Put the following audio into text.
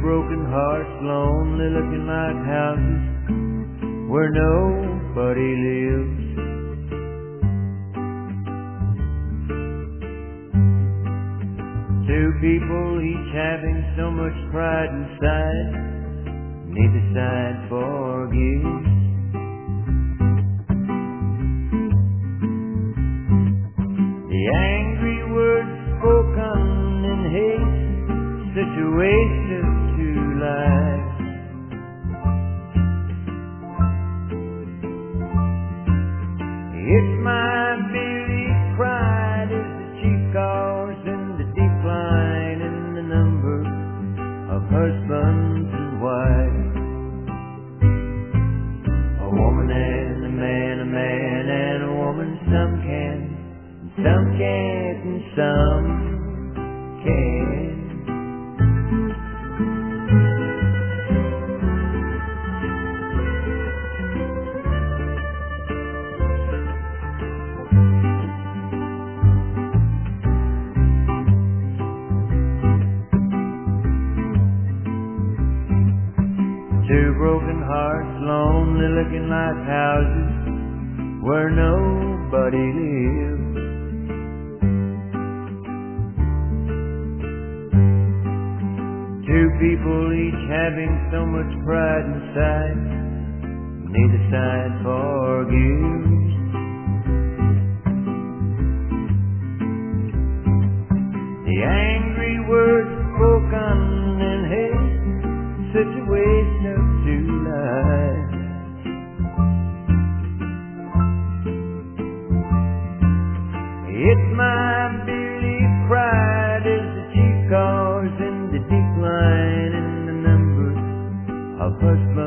broken hearts, lonely looking like houses where nobody lives. Two people each having so much pride inside, neither side forgives. The angry words spoken in hate, such a waste of two lives. It's my belief pride is the chief cause in the decline in the number of husbands and wives. A woman and a man and a woman, some can, and some can't, and some can. Two broken hearts, lonely looking like houses where nobody lives. Two people each having so much pride inside, neither side forgives. The angry words spoken in hate, such a waste of two lives. It's my belief pride is the chief cause in the decline in the number of husbands